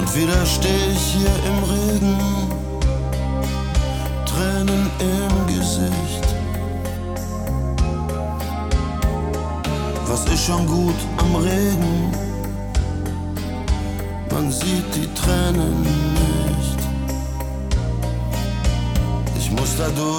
Wieder steh ich hier im Regen, Tränen im Gesicht. Was ist schon gut am Regen? Man sieht die Tränen nicht. Ich muss da durch.